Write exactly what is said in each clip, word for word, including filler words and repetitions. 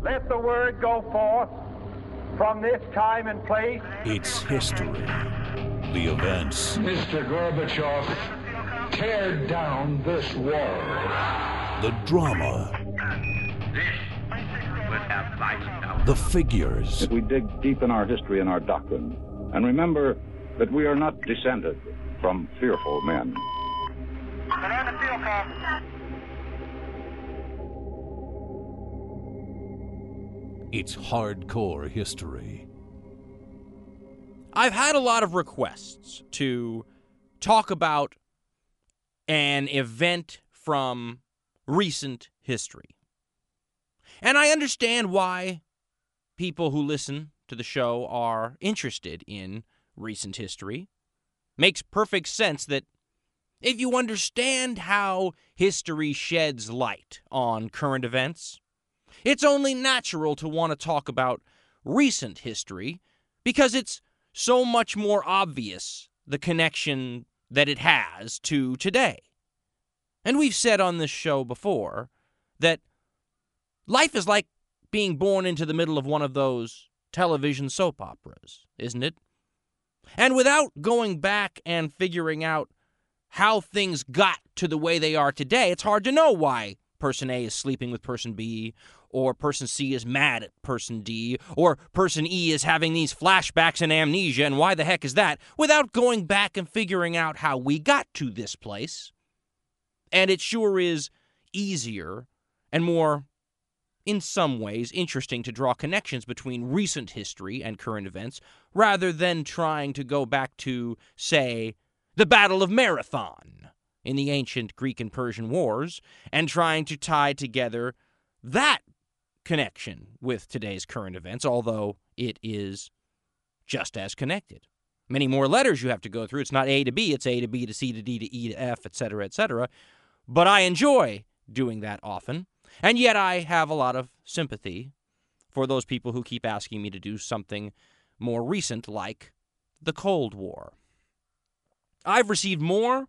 Let the word go forth from this time and place. It's history. The events. Mister Gorbachev, tear down this wall. The drama. The figures. If we dig deep in our history and our doctrine, and remember that we are not descended from fearful men. It's hardcore history. I've had a lot of requests to talk about an event from recent history. And I understand why people who listen to the show are interested in recent history. Makes perfect sense that if you understand how history sheds light on current events, it's only natural to want to talk about recent history because it's so much more obvious the connection that it has to today. And we've said on this show before that life is like being born into the middle of one of those television soap operas, isn't it? And without going back and figuring out how things got to the way they are today, it's hard to know why person A is sleeping with person B, or person C is mad at person D, or person E is having these flashbacks and amnesia, and why the heck is that, without going back and figuring out how we got to this place. And it sure is easier and more, in some ways, interesting to draw connections between recent history and current events, rather than trying to go back to, say, the Battle of Marathon in the ancient Greek and Persian wars, and trying to tie together that connection with today's current events, although it is just as connected. Many more letters you have to go through. It's not A to B, it's A to B to C to D to E to F, et cetera, et cetera. But I enjoy doing that often, and yet I have a lot of sympathy for those people who keep asking me to do something more recent, like the Cold War. I've received more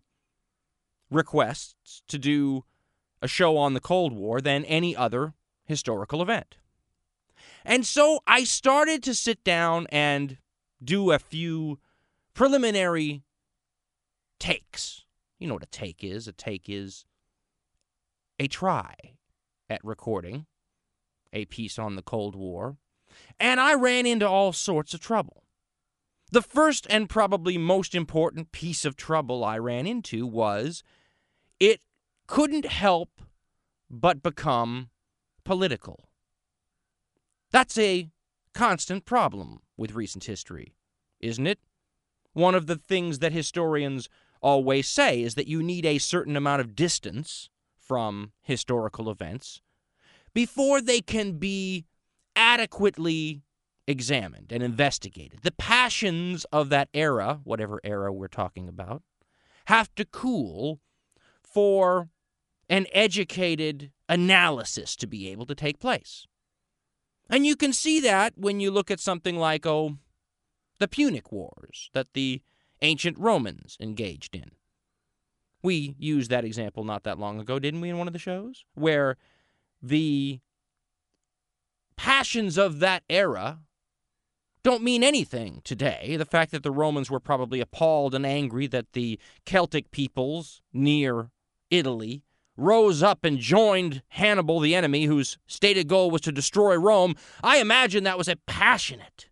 requests to do a show on the Cold War than any other historical event. And so I started to sit down and do a few preliminary takes. You know what a take is. A take is a try at recording a piece on the Cold War. And I ran into all sorts of trouble. The first and probably most important piece of trouble I ran into was it couldn't help but become political. That's a constant problem with recent history, isn't it? One of the things that historians always say is that you need a certain amount of distance from historical events before they can be adequately examined and investigated. The passions of that era, whatever era we're talking about, have to cool for an educated analysis to be able to take place. And you can see that when you look at something like, oh, the Punic Wars that the ancient Romans engaged in. We used that example not that long ago, didn't we, in one of the shows? Where the passions of that era don't mean anything today. The fact that the Romans were probably appalled and angry that the Celtic peoples near Italy rose up and joined Hannibal, the enemy, whose stated goal was to destroy Rome, I imagine that was a passionate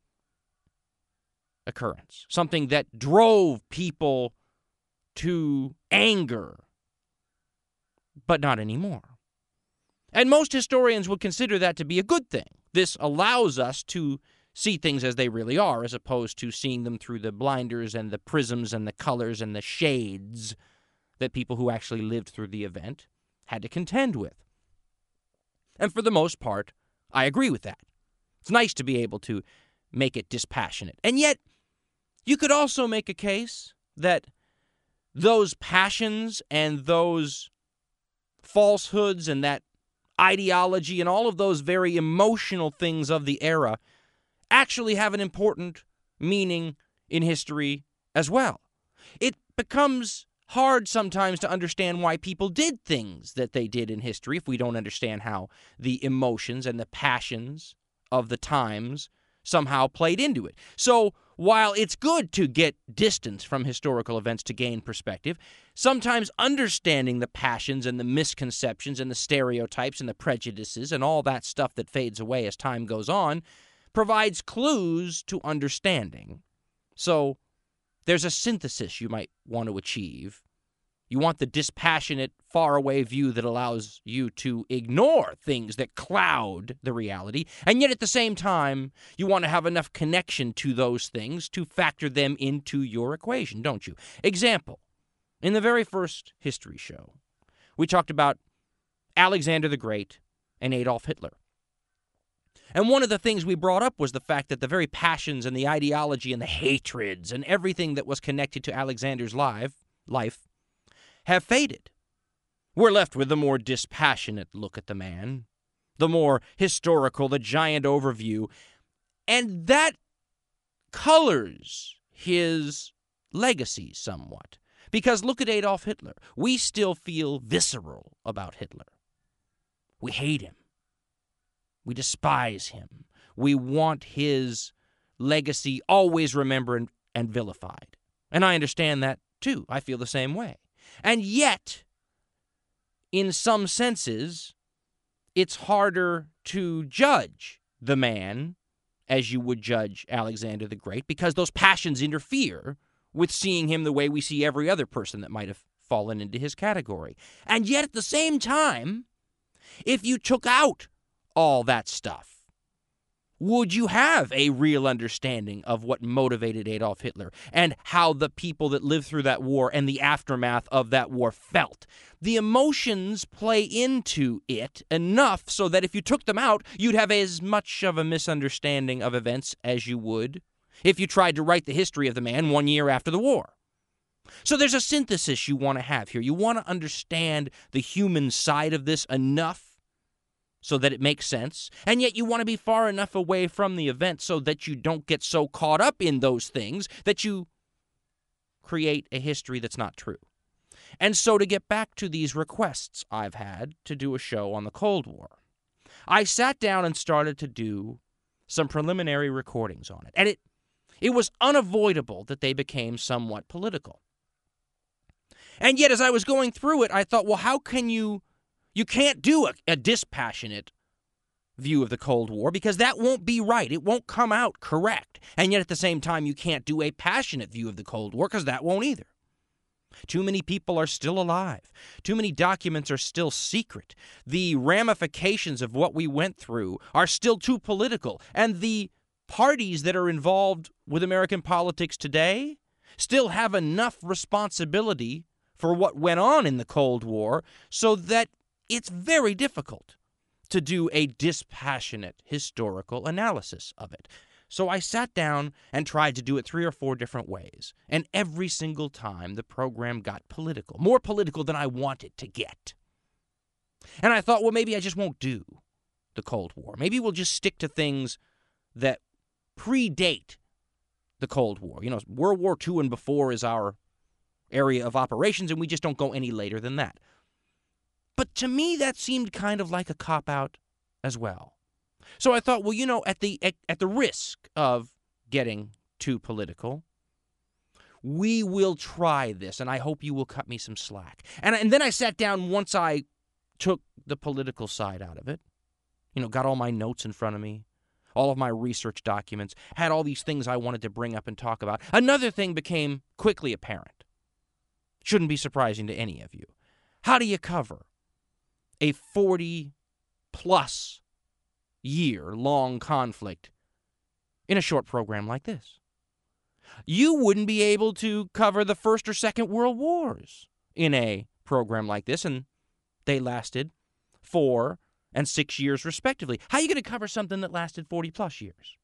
occurrence, something that drove people to anger, but not anymore. And most historians would consider that to be a good thing. This allows us to see things as they really are, as opposed to seeing them through the blinders and the prisms and the colors and the shades that people who actually lived through the event had to contend with. And for the most part, I agree with that. It's nice to be able to make it dispassionate. And yet, you could also make a case that those passions and those falsehoods and that ideology and all of those very emotional things of the era actually have an important meaning in history as well. It becomes hard sometimes to understand why people did things that they did in history if we don't understand how the emotions and the passions of the times somehow played into it. So while it's good to get distance from historical events to gain perspective, sometimes understanding the passions and the misconceptions and the stereotypes and the prejudices and all that stuff that fades away as time goes on provides clues to understanding. So there's a synthesis you might want to achieve. You want the dispassionate, faraway view that allows you to ignore things that cloud the reality, and yet at the same time, you want to have enough connection to those things to factor them into your equation, don't you? Example, in the very first history show, we talked about Alexander the Great and Adolf Hitler. And one of the things we brought up was the fact that the very passions and the ideology and the hatreds and everything that was connected to Alexander's life, life have faded. We're left with the more dispassionate look at the man, the more historical, the giant overview, and that colors his legacy somewhat. Because look at Adolf Hitler. We still feel visceral about Hitler. We hate him. We despise him. We want his legacy always remembered and vilified. And I understand that too. I feel the same way. And yet, in some senses, it's harder to judge the man as you would judge Alexander the Great because those passions interfere with seeing him the way we see every other person that might have fallen into his category. And yet, at the same time, if you took out all that stuff, would you have a real understanding of what motivated Adolf Hitler and how the people that lived through that war and the aftermath of that war felt? The emotions play into it enough so that if you took them out, you'd have as much of a misunderstanding of events as you would if you tried to write the history of the man one year after the war. So there's a synthesis you want to have here. You want to understand the human side of this enough so that it makes sense, and yet you want to be far enough away from the event so that you don't get so caught up in those things that you create a history that's not true. And so to get back to these requests I've had to do a show on the Cold War, I sat down and started to do some preliminary recordings on it, and it it was unavoidable that they became somewhat political. And yet as I was going through it, I thought, well, how can you You can't do a, a dispassionate view of the Cold War because that won't be right. It won't come out correct. And yet at the same time, you can't do a passionate view of the Cold War because that won't either. Too many people are still alive. Too many documents are still secret. The ramifications of what we went through are still too political. And the parties that are involved with American politics today still have enough responsibility for what went on in the Cold War so that it's very difficult to do a dispassionate historical analysis of it. So I sat down and tried to do it three or four different ways. And every single time the program got political, more political than I wanted to get. And I thought, well, maybe I just won't do the Cold War. Maybe we'll just stick to things that predate the Cold War. You know, World War Two and before is our area of operations, and we just don't go any later than that. But to me, that seemed kind of like a cop-out as well. So I thought, well, you know, at the at, at the risk of getting too political, we will try this, and I hope you will cut me some slack. And, and then I sat down once I took the political side out of it, you know, got all my notes in front of me, all of my research documents, had all these things I wanted to bring up and talk about. Another thing became quickly apparent. Shouldn't be surprising to any of you. How do you cover a forty-plus year-long conflict in a short program like this? You wouldn't be able to cover the First or Second World Wars in a program like this, and they lasted four and six years respectively. How are you going to cover something that lasted forty-plus years?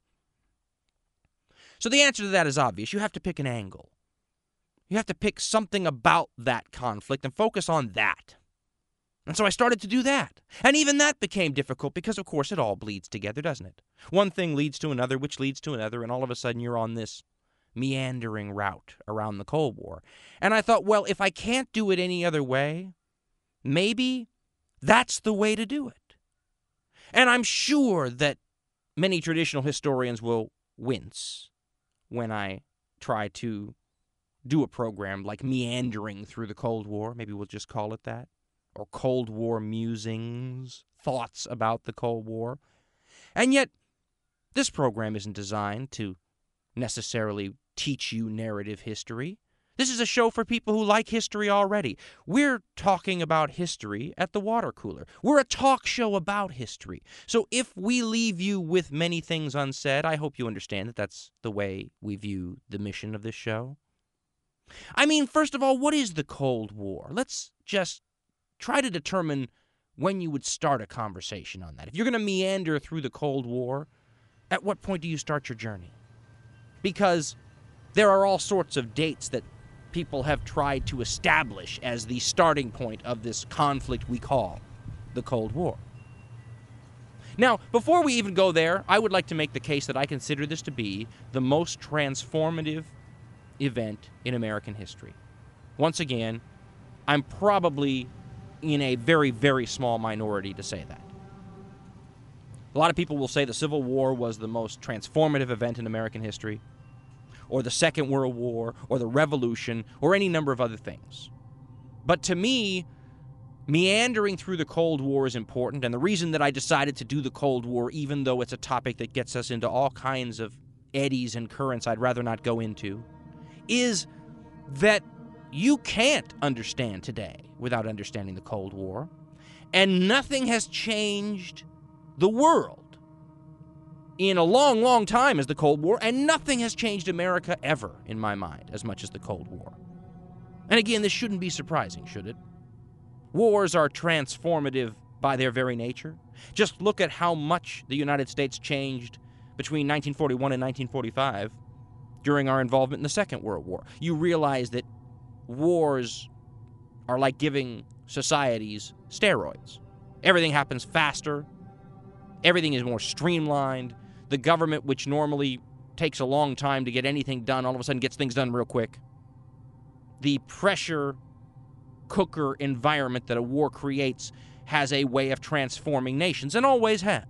So the answer to that is obvious. You have to pick an angle. You have to pick something about that conflict and focus on that. And so I started to do that. And even that became difficult because, of course, it all bleeds together, doesn't it? One thing leads to another, which leads to another, and all of a sudden you're on this meandering route around the Cold War. And I thought, well, if I can't do it any other way, maybe that's the way to do it. And I'm sure that many traditional historians will wince when I try to do a program like Meandering Through the Cold War. Maybe we'll just call it that. Or Cold War Musings, Thoughts About the Cold War. And yet, this program isn't designed to necessarily teach you narrative history. This is a show for people who like history already. We're talking about history at the water cooler. We're a talk show about history. So if we leave you with many things unsaid, I hope you understand that that's the way we view the mission of this show. I mean, first of all, what is the Cold War? Let's just try to determine when you would start a conversation on that. If you're going to meander through the Cold War, at what point do you start your journey? Because there are all sorts of dates that people have tried to establish as the starting point of this conflict we call the Cold War. Now, before we even go there, I would like to make the case that I consider this to be the most transformative event in American history. Once again, I'm probably in a very, very small minority to say that. A lot of people will say the Civil War was the most transformative event in American history, or the Second World War, or the Revolution, or any number of other things. But to me, meandering through the Cold War is important, and the reason that I decided to do the Cold War, even though it's a topic that gets us into all kinds of eddies and currents I'd rather not go into, is that you can't understand today without understanding the Cold War, and nothing has changed the world in a long, long time as the Cold War, and nothing has changed America ever, in my mind, as much as the Cold War. And again, this shouldn't be surprising, should it? Wars are transformative by their very nature. Just look at how much the United States changed between nineteen forty-one and nineteen forty-five during our involvement in the Second World War. You realize that wars are like giving societies steroids. Everything happens faster. Everything is more streamlined. The government, which normally takes a long time to get anything done, all of a sudden gets things done real quick. The pressure cooker environment that a war creates has a way of transforming nations, and always has.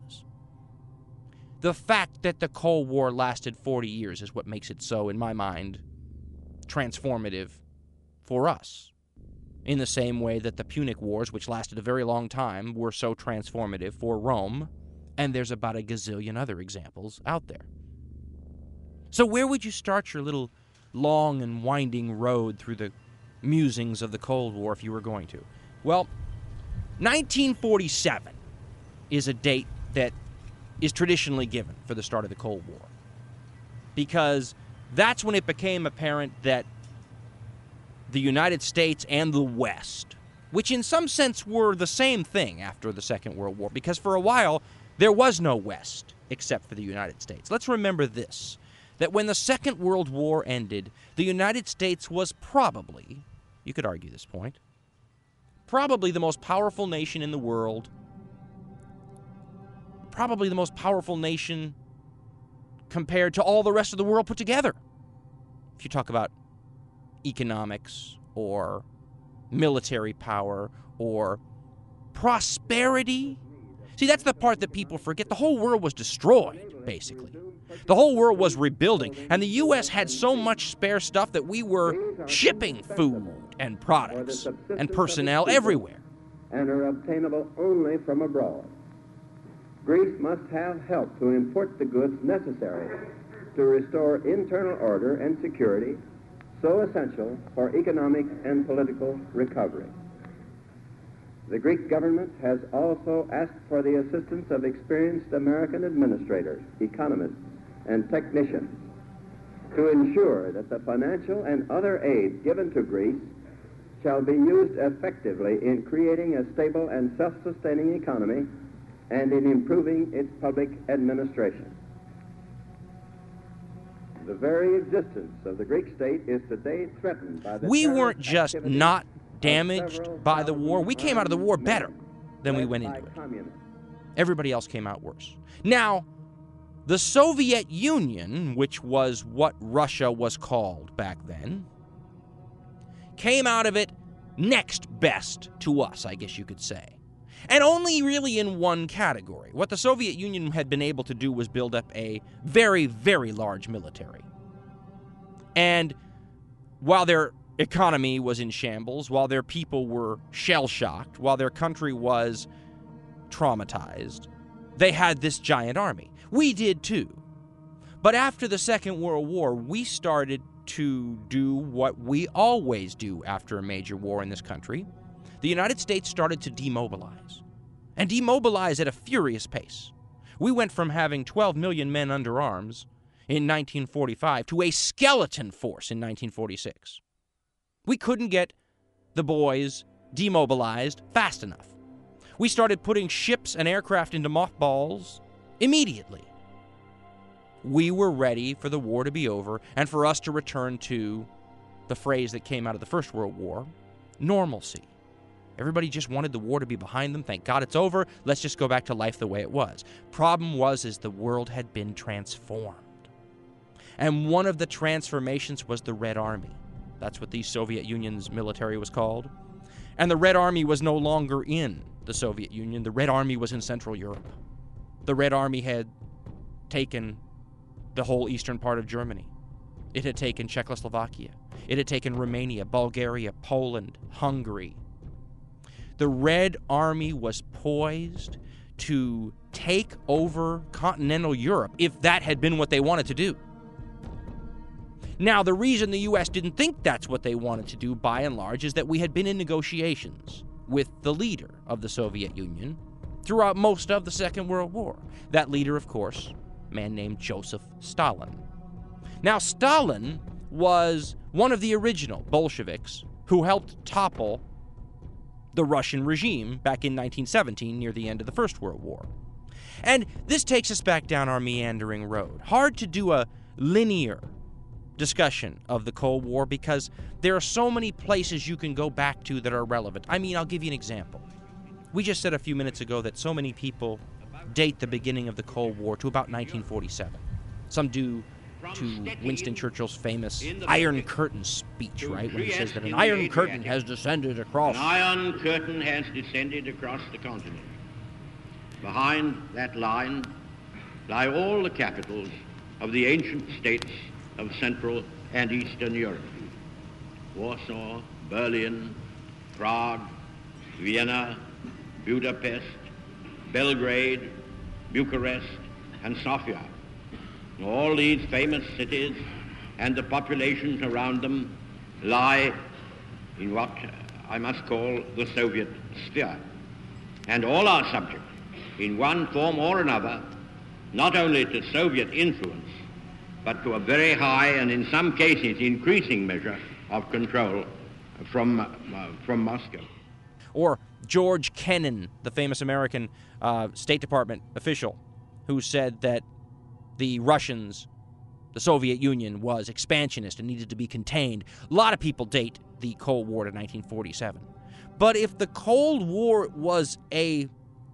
The fact that the Cold War lasted forty years is what makes it so, in my mind, transformative for us. In the same way that the Punic Wars, which lasted a very long time, were so transformative for Rome. And there's about a gazillion other examples out there. So where would you start your little long and winding road through the musings of the Cold War if you were going to? Well, nineteen forty-seven is a date that is traditionally given for the start of the Cold War, because that's when it became apparent that the United States and the West, which in some sense were the same thing after the Second World War, because for a while there was no West except for the United States. Let's remember this, that when the Second World War ended, the United States was probably, you could argue this point, probably the most powerful nation in the world, probably the most powerful nation compared to all the rest of the world put together. If you talk about economics or military power or prosperity. See, that's the part that people forget. The whole world was destroyed, basically. The whole world was rebuilding, and the U S had so much spare stuff that we were shipping food and products and personnel everywhere. And are obtainable only from abroad. Greece must have help to import the goods necessary to restore internal order and security, so essential for economic and political recovery. The Greek government has also asked for the assistance of experienced American administrators, economists, and technicians to ensure that the financial and other aid given to Greece shall be used effectively in creating a stable and self-sustaining economy and in improving its public administration. The very existence of the Greek state is today threatened by the We weren't just not damaged by the war. We came out of the war better than we went into it. Everybody else came out worse. Now, The Soviet Union, which was what Russia was called back then, came out of it next best to us, I guess you could say. And only really in one category. What the Soviet Union had been able to do was build up a very, very large military. And while their economy was in shambles, while their people were shell-shocked, while their country was traumatized, they had this giant army. We did too. But after the Second World War, we started to do what we always do after a major war in this country. The United States started to demobilize, and demobilize at a furious pace. We went from having twelve million men under arms in nineteen forty-five to a skeleton force in nineteen forty-six. We couldn't get the boys demobilized fast enough. We started putting ships and aircraft into mothballs immediately. We were ready for the war to be over and for us to return to the phrase that came out of the First World War, normalcy. Everybody just wanted the war to be behind them. Thank God it's over. Let's just go back to life the way it was. Problem was is the world had been transformed. And one of the transformations was the Red Army. That's what the Soviet Union's military was called. And the Red Army was no longer in the Soviet Union. The Red Army was in Central Europe. The Red Army had taken the whole eastern part of Germany. It had taken Czechoslovakia. It had taken Romania, Bulgaria, Poland, Hungary. The Red Army was poised to take over continental Europe if that had been what they wanted to do. Now, the reason the U S didn't think that's what they wanted to do, by and large, is that we had been in negotiations with the leader of the Soviet Union throughout most of the Second World War. That leader, of course, a man named Joseph Stalin. Now, Stalin was one of the original Bolsheviks who helped topple the Russian regime back in nineteen seventeen, near the end of the First World War. And this takes us back down our meandering road. Hard to do a linear discussion of the Cold War because there are so many places you can go back to that are relevant. I mean, I'll give you an example. We just said a few minutes ago that so many people date the beginning of the Cold War to about nineteen forty-seven. Some do to Winston Churchill's famous Iron Curtain speech, right? When he says that an Iron Curtain has descended across... An Iron Curtain has descended across the continent. Behind that line lie all the capitals of the ancient states of Central and Eastern Europe. Warsaw, Berlin, Prague, Vienna, Budapest, Belgrade, Bucharest, and Sofia. All these famous cities and the populations around them lie in what I must call the Soviet sphere. And all are subject, in one form or another, not only to Soviet influence, but to a very high and in some cases increasing measure of control from, uh, from Moscow. Or George Kennan, the famous American uh, State Department official, who said that the Russians, the Soviet Union, was expansionist and needed to be contained. A lot of people date the Cold War to nineteen forty-seven. But if the Cold War was a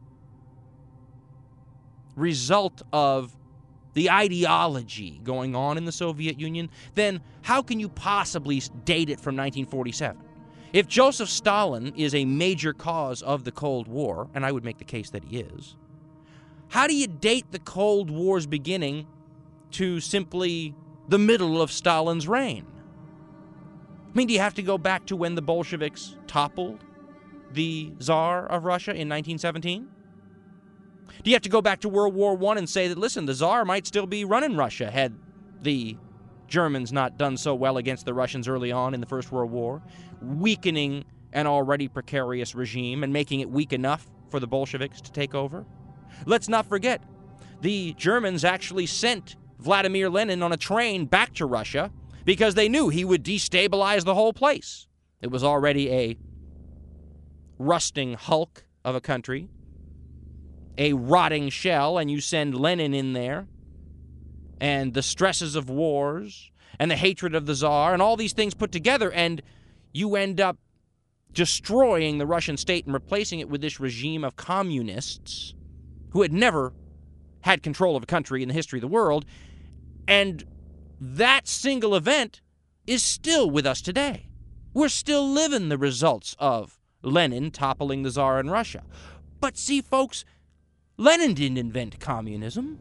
result of the ideology going on in the Soviet Union, then how can you possibly date it from nineteen forty-seven? If Joseph Stalin is a major cause of the Cold War, and I would make the case that he is, how do you date the Cold War's beginning to simply the middle of Stalin's reign? I mean, do you have to go back to when the Bolsheviks toppled the Tsar of Russia in nineteen seventeen? Do you have to go back to World War One and say that, listen, the Tsar might still be running Russia had the Germans not done so well against the Russians early on in the First World War, weakening an already precarious regime and making it weak enough for the Bolsheviks to take over? Let's not forget, the Germans actually sent Vladimir Lenin on a train back to Russia because they knew he would destabilize the whole place. It was already a rusting hulk of a country, a rotting shell, and you send Lenin in there, and the stresses of wars, and the hatred of the Tsar, and all these things put together, and you end up destroying the Russian state and replacing it with this regime of communists who had never had control of a country in the history of the world. And that single event is still with us today. We're still living the results of Lenin toppling the Tsar in Russia. But see, folks, Lenin didn't invent communism.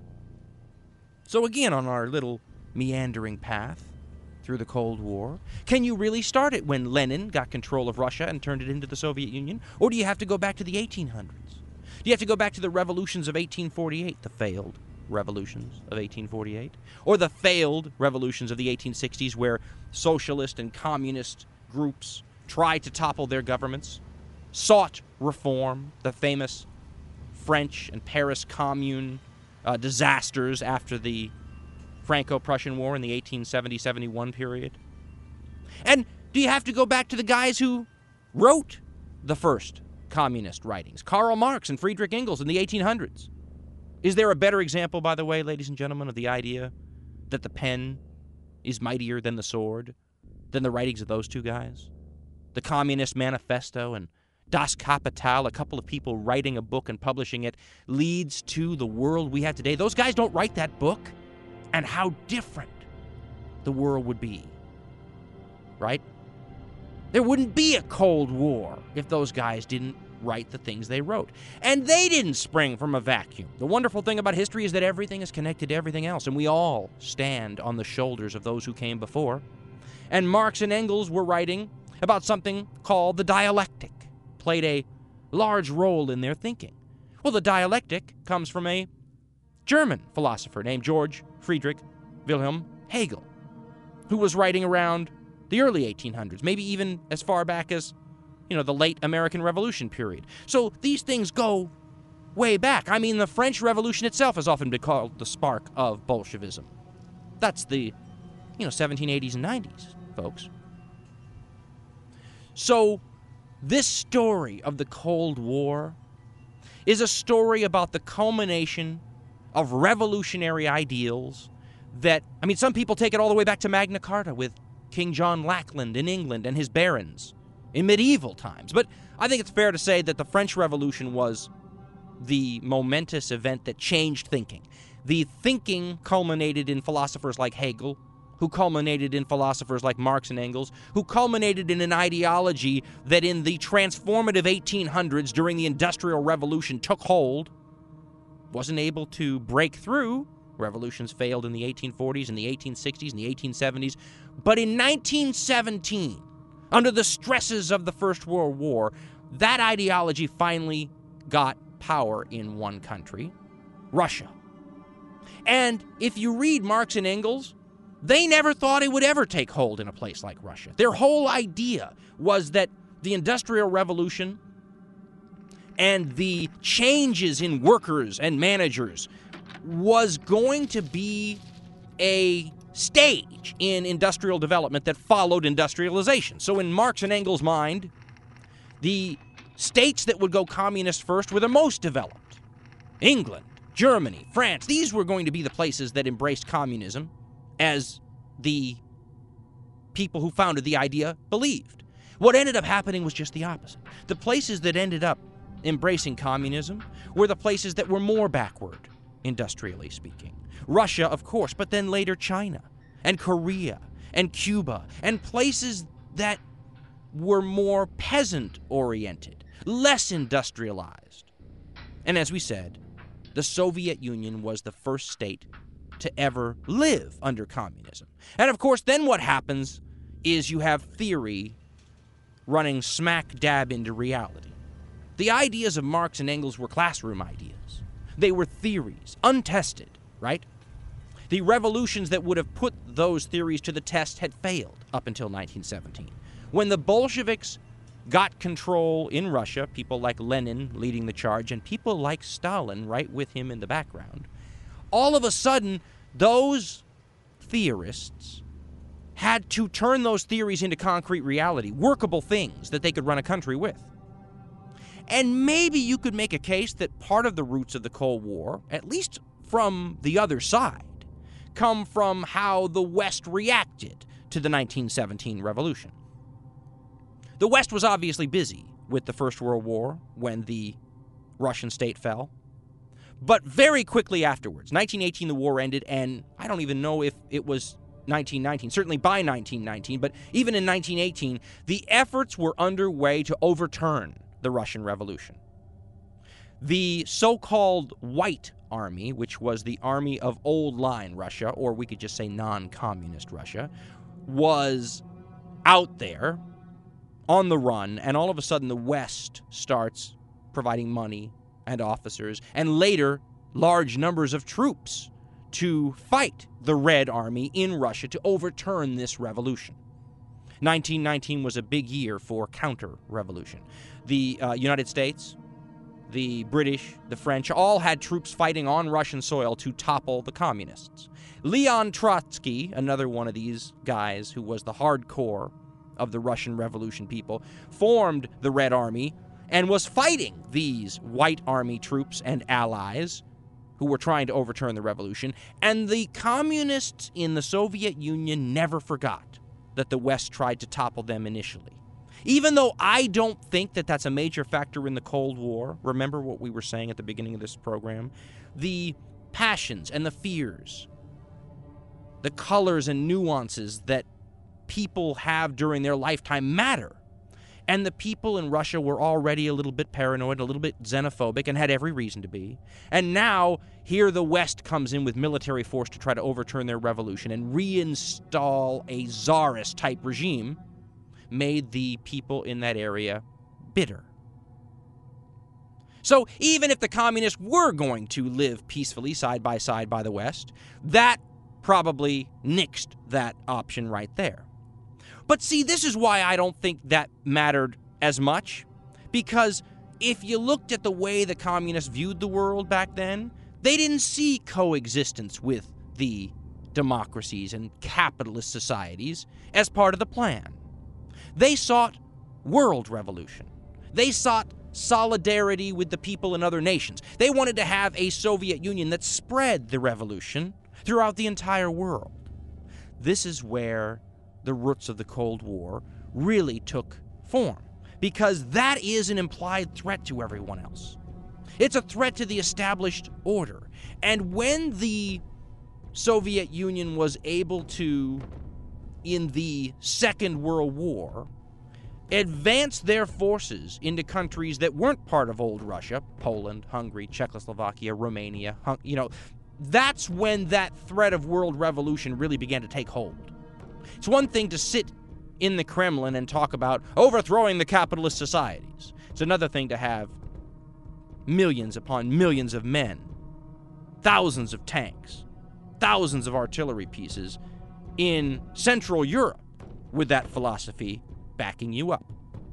So again, on our little meandering path through the Cold War, can you really start it when Lenin got control of Russia and turned it into the Soviet Union? Or do you have to go back to the eighteen hundreds? Do you have to go back to the revolutions of eighteen forty-eight, the failed revolutions of eighteen forty-eight? Or the failed revolutions of the eighteen sixties, where socialist and communist groups tried to topple their governments, sought reform, the famous French and Paris Commune uh, disasters after the Franco-Prussian War in the eighteen seventy seventy-one period? And do you have to go back to the guys who wrote the first communist writings, Karl Marx and Friedrich Engels in the eighteen hundreds? Is there a better example, by the way, ladies and gentlemen, of the idea that the pen is mightier than the sword, than the writings of those two guys? The Communist Manifesto and Das Kapital, a couple of people writing a book and publishing it, leads to the world we have today. Those guys don't write that book, and how different the world would be, right? There wouldn't be a Cold War if those guys didn't write the things they wrote. And they didn't spring from a vacuum. The wonderful thing about history is that everything is connected to everything else, and we all stand on the shoulders of those who came before. And Marx and Engels were writing about something called the dialectic, played a large role in their thinking. Well, the dialectic comes from a German philosopher named George Friedrich Wilhelm Hegel, who was writing around the early eighteen hundreds, maybe even as far back as, you know, the late American Revolution period. So these things go way back. I mean, the French Revolution itself has often been called the spark of Bolshevism. That's the, you know, seventeen eighties and nineties, folks. So this story of the Cold War is a story about the culmination of revolutionary ideals that, I mean, some people take it all the way back to Magna Carta with King John Lackland in England and his barons in medieval times. But I think it's fair to say that the French Revolution was the momentous event that changed thinking. The thinking culminated in philosophers like Hegel, who culminated in philosophers like Marx and Engels, who culminated in an ideology that in the transformative eighteen hundreds during the Industrial Revolution took hold, wasn't able to break through. Revolutions failed in the eighteen forties and the eighteen sixties and the eighteen seventies. But in nineteen seventeen, under the stresses of the First World War, that ideology finally got power in one country, Russia. And if you read Marx and Engels, they never thought it would ever take hold in a place like Russia. Their whole idea was that the Industrial Revolution and the changes in workers and managers was going to be a stage in industrial development that followed industrialization. So in Marx and Engels' mind, the states that would go communist first were the most developed. England, Germany, France, these were going to be the places that embraced communism as the people who founded the idea believed. What ended up happening was just the opposite. The places that ended up embracing communism were the places that were more backward, industrially speaking. Russia, of course, but then later China and Korea and Cuba and places that were more peasant-oriented, less industrialized. And as we said, the Soviet Union was the first state to ever live under communism. And of course, then what happens is you have theory running smack dab into reality. The ideas of Marx and Engels were classroom ideas. They were theories, untested, right? The revolutions that would have put those theories to the test had failed up until nineteen seventeen. When the Bolsheviks got control in Russia, people like Lenin leading the charge, and people like Stalin right with him in the background, all of a sudden, those theorists had to turn those theories into concrete reality, workable things that they could run a country with. And maybe you could make a case that part of the roots of the Cold War, at least from the other side, come from how the West reacted to the nineteen seventeen revolution. The West was obviously busy with the First World War when the Russian state fell. But very quickly afterwards, nineteen eighteen, the war ended, and I don't even know if it was nineteen nineteen, certainly by nineteen nineteen, but even in nineteen eighteen, the efforts were underway to overturn the Russian Revolution. The so-called White Army, which was the army of old-line Russia, or we could just say non-communist Russia, was out there on the run, and all of a sudden the West starts providing money and officers, and later large numbers of troops to fight the Red Army in Russia to overturn this revolution. nineteen nineteen was a big year for counter-revolution. The uh, United States, the British, the French, all had troops fighting on Russian soil to topple the communists. Leon Trotsky, another one of these guys who was the hardcore of the Russian Revolution people, formed the Red Army and was fighting these White Army troops and allies who were trying to overturn the revolution. And the communists in the Soviet Union never forgot that the West tried to topple them initially. Even though I don't think that that's a major factor in the Cold War, remember what we were saying at the beginning of this program? The passions and the fears, the colors and nuances that people have during their lifetime matter. And the people in Russia were already a little bit paranoid, a little bit xenophobic, and had every reason to be. And now, here the West comes in with military force to try to overturn their revolution and reinstall a czarist-type regime, made the people in that area bitter. So even if the communists were going to live peacefully side by side by the West, that probably nixed that option right there. But see, this is why I don't think that mattered as much, because if you looked at the way the communists viewed the world back then, they didn't see coexistence with the democracies and capitalist societies as part of the plan. They sought world revolution. They sought solidarity with the people in other nations. They wanted to have a Soviet Union that spread the revolution throughout the entire world. This is where the roots of the Cold War really took form, because that is an implied threat to everyone else. It's a threat to the established order. And when the Soviet Union was able to, in the Second World War, advance their forces into countries that weren't part of old Russia, Poland, Hungary, Czechoslovakia, Romania, Hung- you know, that's when that threat of world revolution really began to take hold. It's one thing to sit in the Kremlin and talk about overthrowing the capitalist societies. It's another thing to have millions upon millions of men, thousands of tanks, thousands of artillery pieces in Central Europe with that philosophy backing you up.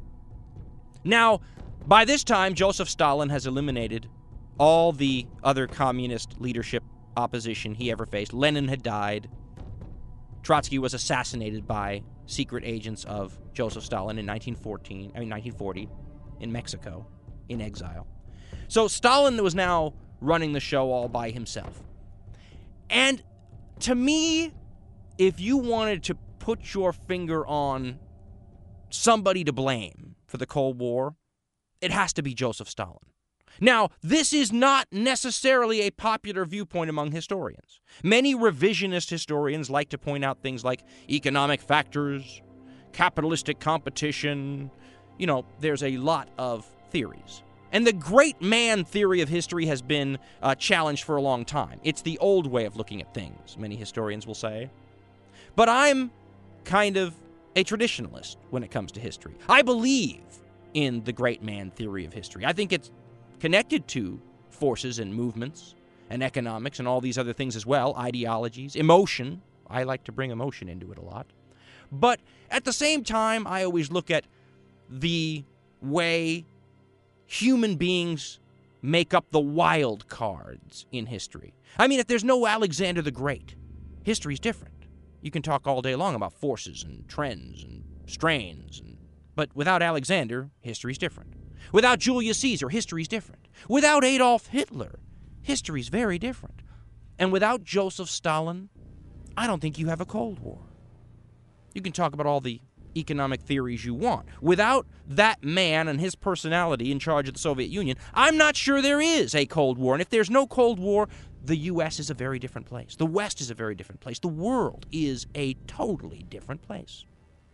Now, by this time, Joseph Stalin has eliminated all the other communist leadership opposition he ever faced. Lenin had died. Trotsky was assassinated by secret agents of Joseph Stalin in nineteen fourteen, I mean nineteen forty, in Mexico, in exile. So Stalin was now running the show all by himself. And to me, if you wanted to put your finger on somebody to blame for the Cold War, it has to be Joseph Stalin. Now, this is not necessarily a popular viewpoint among historians. Many revisionist historians like to point out things like economic factors, capitalistic competition. You know, there's a lot of theories. And the great man theory of history has been uh, challenged for a long time. It's the old way of looking at things, many historians will say. But I'm kind of a traditionalist when it comes to history. I believe in the great man theory of history. I think it's connected to forces and movements and economics and all these other things as well, ideologies, emotion. I like to bring emotion into it a lot. But at the same time, I always look at the way human beings make up the wild cards in history. I mean, if there's no Alexander the Great, history's different. You can talk all day long about forces and trends and strains, and, but without Alexander, history's different. Without Julius Caesar, history's different. Without Adolf Hitler, history's very different. And without Joseph Stalin, I don't think you have a Cold War. You can talk about all the economic theories you want. Without that man and his personality in charge of the Soviet Union, I'm not sure there is a Cold War. And if there's no Cold War, the U S is a very different place. The West is a very different place. The world is a totally different place.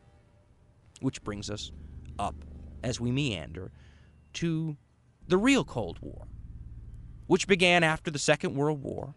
Which brings us up, as we meander, to the real Cold War, which began after the Second World War.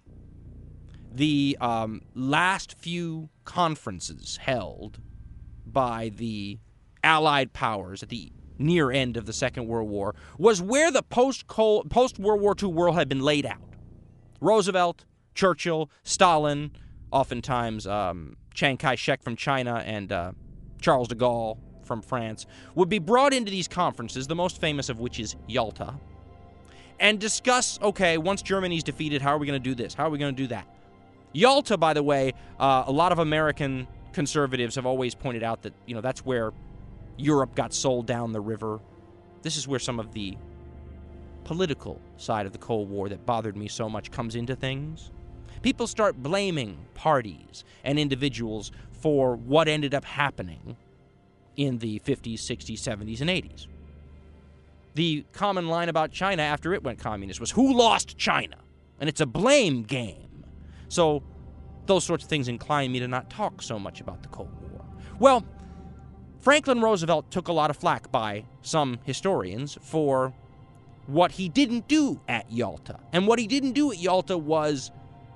The um, last few conferences held by the Allied powers at the near end of the Second World War was where the post-World War Two world had been laid out. Roosevelt, Churchill, Stalin, oftentimes um, Chiang Kai-shek from China and uh, Charles de Gaulle from France, would be brought into these conferences, the most famous of which is Yalta, and discuss, okay, once Germany's defeated, how are we going to do this? How are we going to do that? Yalta, by the way, uh, a lot of American conservatives have always pointed out that, you know, that's where Europe got sold down the river. This is where some of the political side of the Cold War that bothered me so much comes into things. People start blaming parties and individuals for what ended up happening in the fifties, sixties, seventies, and eighties. The common line about China after it went communist was, who lost China? And it's a blame game. So those sorts of things incline me to not talk so much about the Cold War. Well, Franklin Roosevelt took a lot of flack by some historians for what he didn't do at Yalta. And what he didn't do at Yalta was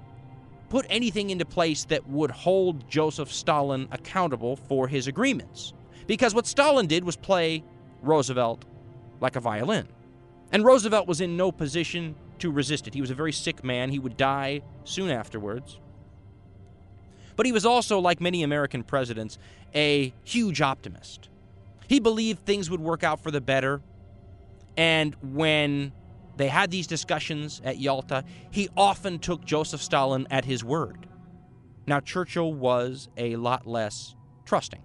put anything into place that would hold Joseph Stalin accountable for his agreements. Because what Stalin did was play Roosevelt like a violin. And Roosevelt was in no position to resist it. He was a very sick man. He would die soon afterwards. But he was also, like many American presidents, a huge optimist. He believed things would work out for the better. And when they had these discussions at Yalta, he often took Joseph Stalin at his word. Now, Churchill was a lot less trusting.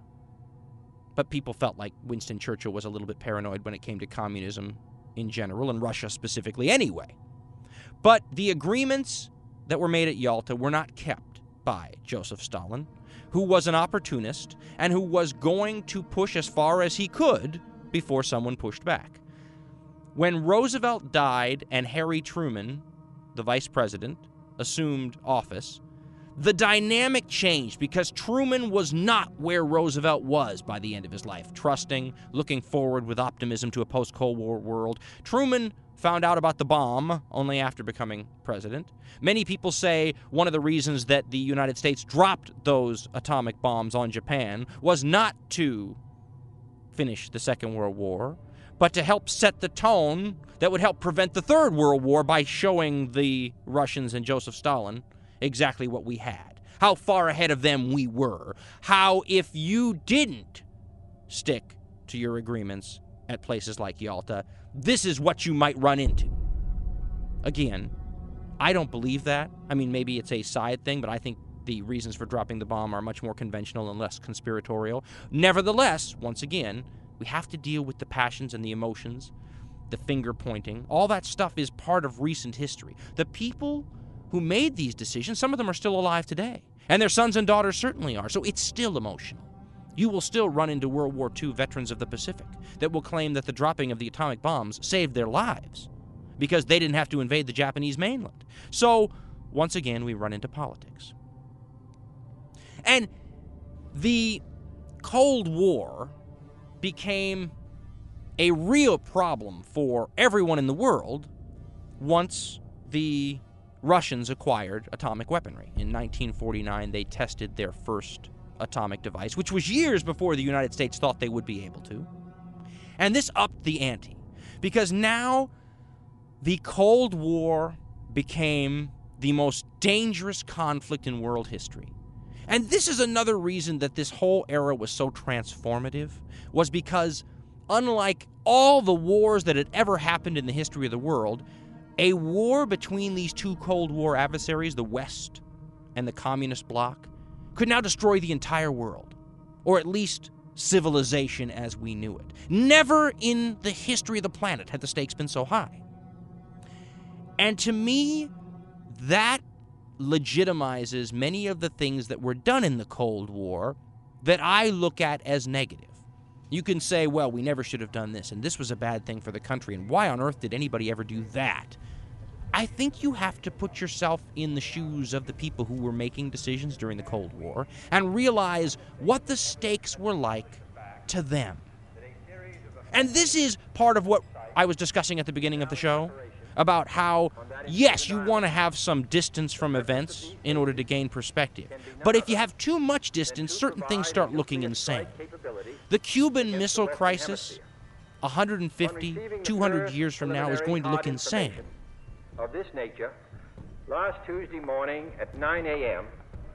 But people felt like Winston Churchill was a little bit paranoid when it came to communism in general, and Russia specifically anyway. But the agreements that were made at Yalta were not kept by Joseph Stalin, who was an opportunist and who was going to push as far as he could before someone pushed back. When Roosevelt died and Harry Truman, the vice president, assumed office, the dynamic changed because Truman was not where Roosevelt was by the end of his life, trusting, looking forward with optimism to a post-Cold War world. Truman found out about the bomb only after becoming president. Many people say one of the reasons that the United States dropped those atomic bombs on Japan was not to finish the Second World War, but to help set the tone that would help prevent the Third World War by showing the Russians and Joseph Stalin exactly what we had, how far ahead of them we were, how if you didn't stick to your agreements at places like Yalta, this is what you might run into. Again, I don't believe that. I mean, maybe it's a side thing, but I think the reasons for dropping the bomb are much more conventional and less conspiratorial. Nevertheless, once again, we have to deal with the passions and the emotions, the finger pointing. All that stuff is part of recent history. The people who made these decisions, some of them are still alive today, and their sons and daughters certainly are, so it's still emotional. You will still run into World War Two veterans of the Pacific that will claim that the dropping of the atomic bombs saved their lives because they didn't have to invade the Japanese mainland. So, once again, we run into politics. And the Cold War became a real problem for everyone in the world once the Russians acquired atomic weaponry. In nineteen forty-nine, they tested their first atomic device, which was years before the United States thought they would be able to. And this upped the ante, because now the Cold War became the most dangerous conflict in world history. And this is another reason that this whole era was so transformative, was because unlike all the wars that had ever happened in the history of the world, a war between these two Cold War adversaries, the West and the communist bloc, could now destroy the entire world, or at least civilization as we knew it. Never in the history of the planet had the stakes been so high. And to me, that legitimizes many of the things that were done in the Cold War that I look at as negative. You can say, well, we never should have done this, and this was a bad thing for the country, and why on earth did anybody ever do that? I think you have to put yourself in the shoes of the people who were making decisions during the Cold War and realize what the stakes were like to them. And this is part of what I was discussing at the beginning of the show, about how, yes, you want to have some distance from events in order to gain perspective. But if you have too much distance, certain things start looking insane. The Cuban Missile Crisis, one hundred fifty, two hundred years from now, is going to look insane. Of this nature, last Tuesday morning at nine a.m.,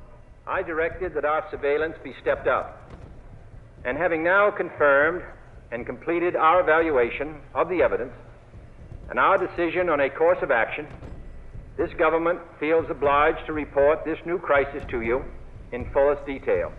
I directed that our surveillance be stepped up. And having now confirmed and completed our evaluation of the evidence and our decision on a course of action, this government feels obliged to report this new crisis to you in fullest detail.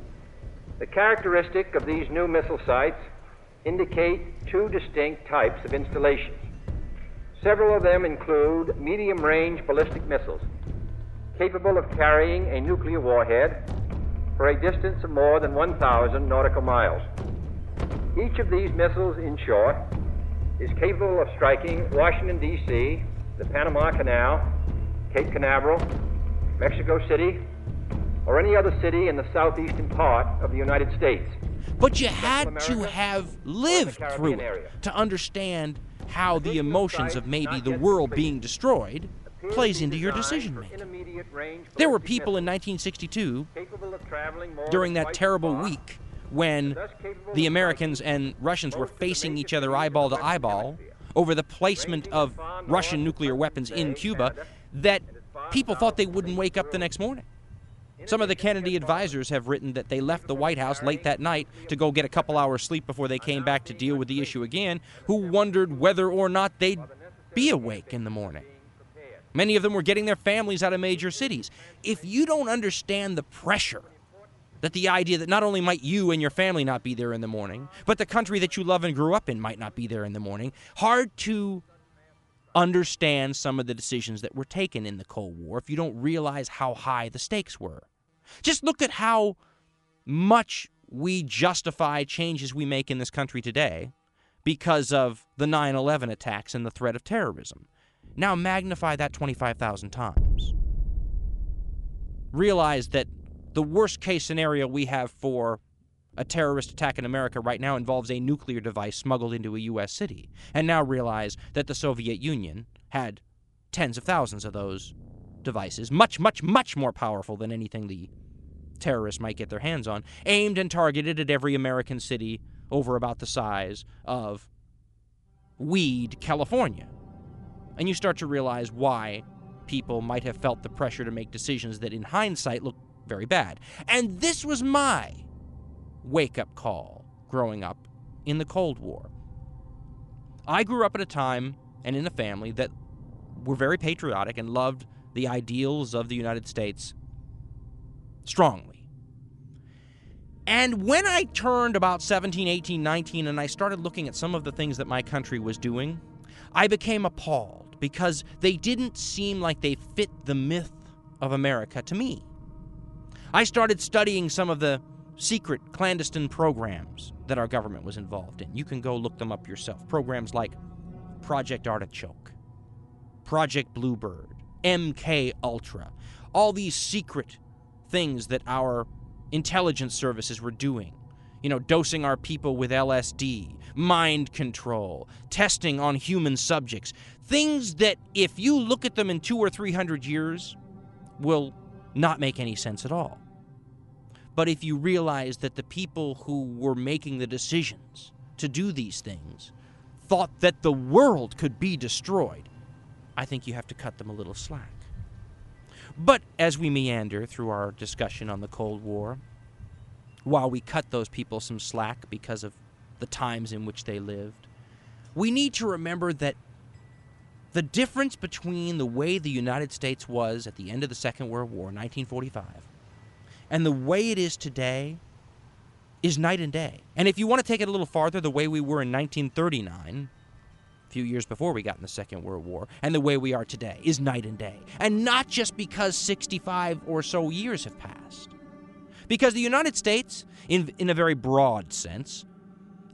The characteristic of these new missile sites indicate two distinct types of installations. Several of them include medium-range ballistic missiles capable of carrying a nuclear warhead for a distance of more than one thousand nautical miles. Each of these missiles, in short, is capable of striking Washington, D C, the Panama Canal, Cape Canaveral, Mexico City, or any other city in the southeastern part of the United States. But you had to have lived through it to understand how the emotions of maybe the world being destroyed plays into your decision-making. There were people in nineteen sixty-two, during that terrible week, when the Americans and Russians were facing each other eyeball to eyeball over the placement of Russian nuclear weapons in Cuba, that people thought they wouldn't wake up the next morning. Some of the Kennedy advisors have written that they left the White House late that night to go get a couple hours sleep before they came back to deal with the issue again, who wondered whether or not they'd be awake in the morning. Many of them were getting their families out of major cities. If you don't understand the pressure, that the idea that not only might you and your family not be there in the morning, but the country that you love and grew up in might not be there in the morning, hard to understand some of the decisions that were taken in the Cold War if you don't realize how high the stakes were. Just look at how much we justify changes we make in this country today because of the nine eleven attacks and the threat of terrorism. Now magnify that twenty-five thousand times. Realize that the worst-case scenario we have for a terrorist attack in America right now involves a nuclear device smuggled into a U S city. And now realize that the Soviet Union had tens of thousands of those devices, much, much, much more powerful than anything the terrorists might get their hands on, aimed and targeted at every American city over about the size of Weed, California. And you start to realize why people might have felt the pressure to make decisions that in hindsight look very bad. And this was my wake-up call growing up in the Cold War. I grew up at a time and in a family that were very patriotic and loved the ideals of the United States strongly. And when I turned about seventeen, eighteen, nineteen, and I started looking at some of the things that my country was doing, I became appalled because they didn't seem like they fit the myth of America to me. I started studying some of the secret clandestine programs that our government was involved in. You can go look them up yourself. Programs like Project Artichoke, Project Bluebird, M K Ultra, all these secret things that our intelligence services were doing. You know, dosing our people with L S D, mind control, testing on human subjects. Things that, if you look at them in two or three hundred years, will not make any sense at all. But if you realize that the people who were making the decisions to do these things thought that the world could be destroyed, I think you have to cut them a little slack. But as we meander through our discussion on the Cold War, while we cut those people some slack because of the times in which they lived, we need to remember that the difference between the way the United States was at the end of the Second World War, nineteen forty-five, and the way it is today is night and day. And if you want to take it a little farther, the way we were in nineteen thirty-nine, a few years before we got in the Second World War, and the way we are today is night and day. And not just because sixty-five or so years have passed. Because the United States, in, in a very broad sense,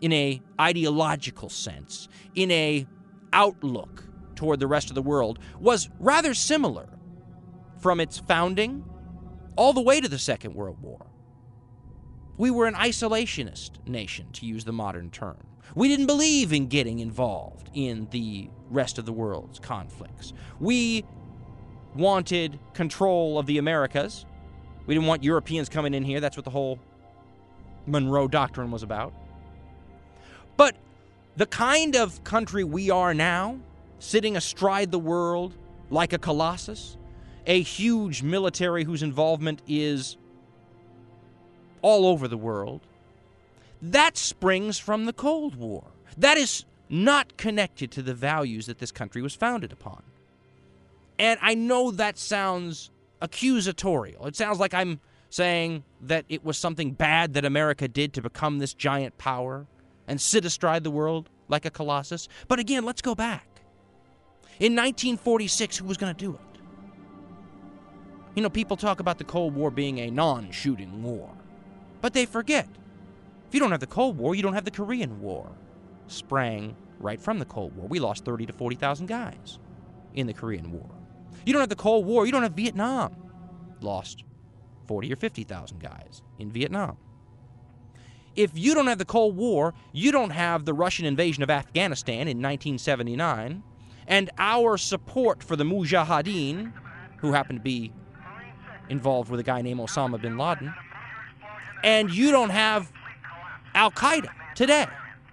in a ideological sense, in a outlook toward the rest of the world, was rather similar from its founding all the way to the Second World War. We were an isolationist nation, to use the modern term. We didn't believe in getting involved in the rest of the world's conflicts. We wanted control of the Americas. We didn't want Europeans coming in here. That's what the whole Monroe Doctrine was about. But the kind of country we are now, sitting astride the world like a colossus, a huge military whose involvement is all over the world, that springs from the Cold War. That is not connected to the values that this country was founded upon. And I know that sounds accusatorial. It sounds like I'm saying that it was something bad that America did to become this giant power and sit astride the world like a colossus. But again, let's go back. In nineteen forty-six, who was going to do it? You know, people talk about the Cold War being a non-shooting war. But they forget, if you don't have the Cold War, you don't have the Korean War. Sprang right from the Cold War. We lost thirty to forty thousand guys in the Korean War. You don't have the Cold War, you don't have Vietnam. Lost forty or fifty thousand guys in Vietnam. If you don't have the Cold War, you don't have the Russian invasion of Afghanistan in nineteen seventy-nine, and our support for the Mujahideen, who happened to be involved with a guy named Osama bin Laden, and you don't have Al-Qaeda today.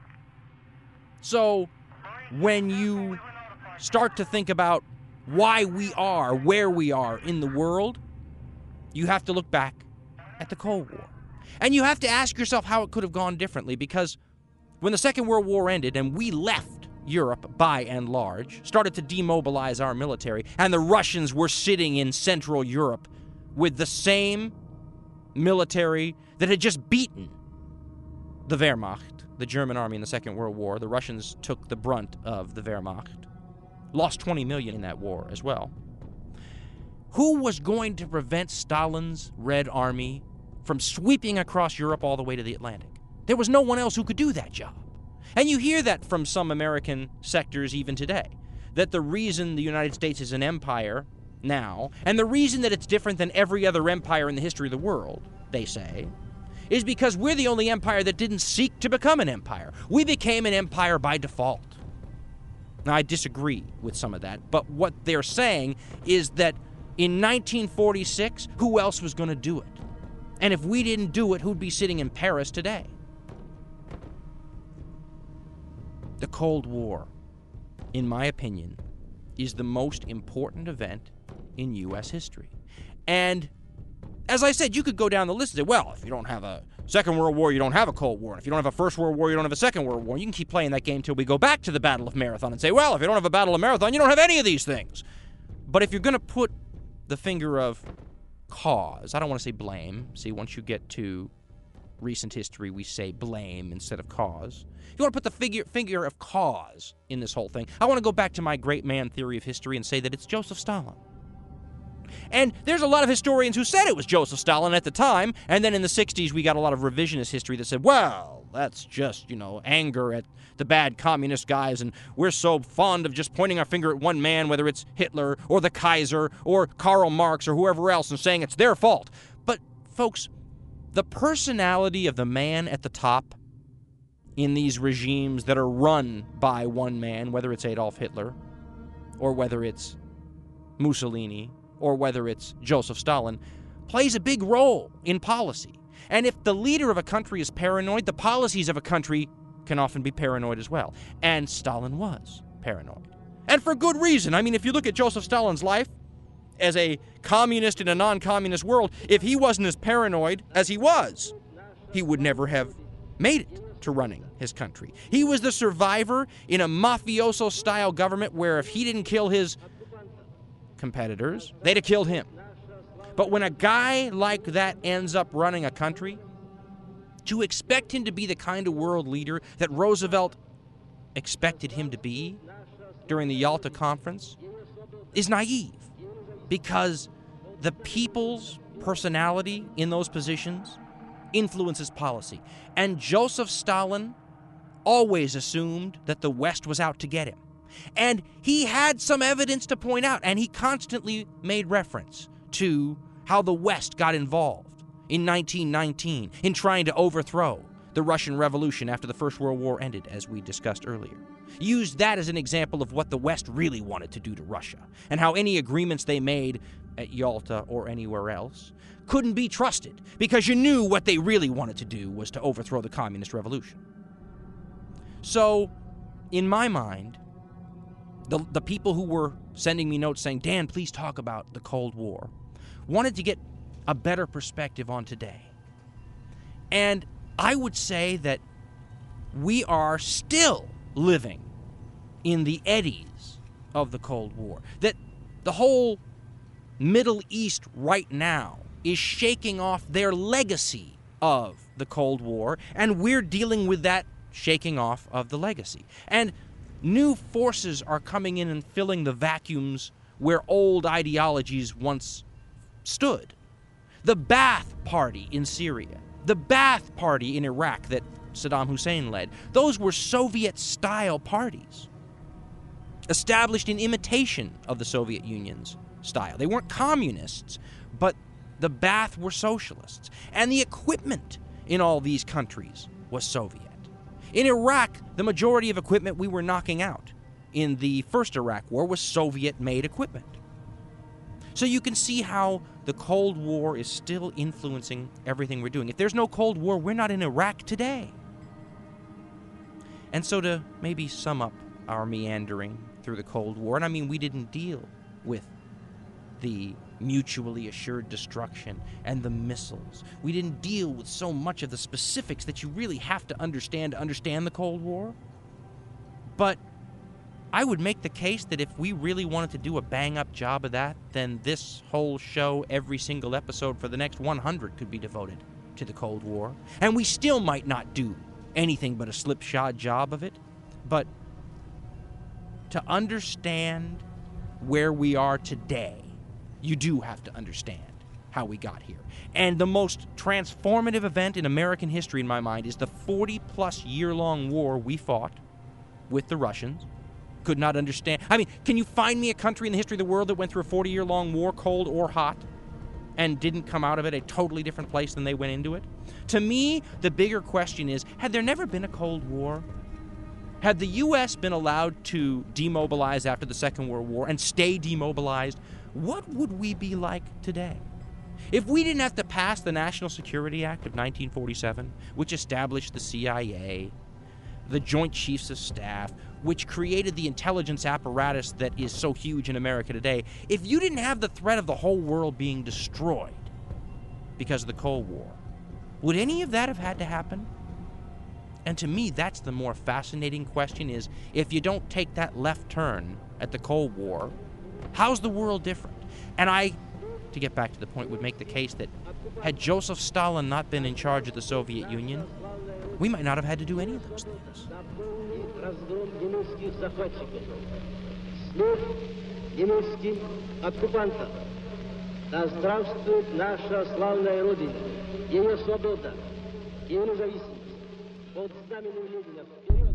So when you start to think about why we are where we are in the world, you have to look back at the Cold War. And you have to ask yourself how it could have gone differently, because when the Second World War ended and we left Europe by and large, started to demobilize our military, and the Russians were sitting in Central Europe with the same military that had just beaten the Wehrmacht, the German army in the Second World War. The Russians took the brunt of the Wehrmacht. Lost twenty million in that war as well. Who was going to prevent Stalin's Red Army from sweeping across Europe all the way to the Atlantic? There was no one else who could do that job. And you hear that from some American sectors even today, that the reason the United States is an empire now, and the reason that it's different than every other empire in the history of the world, they say, is because we're the only empire that didn't seek to become an empire. We became an empire by default. Now, I disagree with some of that, but what they're saying is that in nineteen forty-six, who else was going to do it? And if we didn't do it, who'd be sitting in Paris today? The Cold War, in my opinion, is the most important event in U S history. And as I said, you could go down the list and say, well, if you don't have a Second World War, you don't have a Cold War. And if you don't have a First World War, you don't have a Second World War. You can keep playing that game till we go back to the Battle of Marathon and say, well, if you don't have a Battle of Marathon, you don't have any of these things. But if you're going to put the finger of cause, I don't want to say blame. See, once you get to recent history, we say blame instead of cause. You want to put the figure, finger of cause in this whole thing. I want to go back to my great man theory of history and say that it's Joseph Stalin. And there's a lot of historians who said it was Joseph Stalin at the time, and then in the sixties we got a lot of revisionist history that said, well, that's just, you know, anger at the bad communist guys, and we're so fond of just pointing our finger at one man, whether it's Hitler or the Kaiser or Karl Marx or whoever else, and saying it's their fault. But, folks, the personality of the man at the top in these regimes that are run by one man, whether it's Adolf Hitler or whether it's Mussolini or whether it's Joseph Stalin, plays a big role in policy. And if the leader of a country is paranoid, the policies of a country can often be paranoid as well. And Stalin was paranoid. And for good reason. I mean, if you look at Joseph Stalin's life as a communist in a non-communist world, if he wasn't as paranoid as he was, he would never have made it to running his country. He was the survivor in a mafioso-style government where if he didn't kill his competitors, they'd have killed him. But when a guy like that ends up running a country, to expect him to be the kind of world leader that Roosevelt expected him to be during the Yalta Conference is naive, because the people's personality in those positions influences policy. And Joseph Stalin always assumed that the West was out to get him. And he had some evidence to point out, and he constantly made reference to how the West got involved in nineteen nineteen in trying to overthrow the Russian Revolution after the First World War ended, as we discussed earlier. Used that as an example of what the West really wanted to do to Russia, and how any agreements they made at Yalta or anywhere else couldn't be trusted, because you knew what they really wanted to do was to overthrow the communist revolution. So, in my mind, the, the people who were sending me notes saying, Dan, please talk about the Cold War, wanted to get a better perspective on today. And I would say that we are still living in the eddies of the Cold War. That the whole Middle East right now is shaking off their legacy of the Cold War, and we're dealing with that shaking off of the legacy. And new forces are coming in and filling the vacuums where old ideologies once stood. The Ba'ath Party in Syria, the Ba'ath Party in Iraq that Saddam Hussein led, those were Soviet-style parties, established in imitation of the Soviet Union's style. They weren't communists, but the Ba'ath were socialists. And the equipment in all these countries was Soviet. In Iraq, the majority of equipment we were knocking out in the first Iraq War was Soviet-made equipment. So you can see how the Cold War is still influencing everything we're doing. If there's no Cold War, we're not in Iraq today. And so to maybe sum up our meandering through the Cold War, and I mean, we didn't deal with the mutually assured destruction and the missiles. We didn't deal with so much of the specifics that you really have to understand to understand the Cold War. But I would make the case that if we really wanted to do a bang-up job of that, then this whole show, every single episode for the next one hundred could be devoted to the Cold War. And we still might not do anything but a slipshod job of it. But to understand where we are today, you do have to understand how we got here. And the most transformative event in American history, in my mind, is the forty-plus year-long war we fought with the Russians. Could not understand. I mean, can you find me a country in the history of the world that went through a forty-year-long war, cold or hot, and didn't come out of it a totally different place than they went into it? To me, the bigger question is, had there never been a Cold War? Had the U S been allowed to demobilize after the Second World War and stay demobilized, what would we be like today? If we didn't have to pass the National Security Act of nineteen forty-seven, which established the C I A, the Joint Chiefs of Staff, which created the intelligence apparatus that is so huge in America today, if you didn't have the threat of the whole world being destroyed because of the Cold War, would any of that have had to happen? And to me, that's the more fascinating question is, if you don't take that left turn at the Cold War, how's the world different? And I, to get back to the point, would make the case that had Joseph Stalin not been in charge of the Soviet Union, we might not have had to do any of those things. Да здравствует наша славная Родина, ее свобода, ее независимость. Под знаменем Ленина вперед!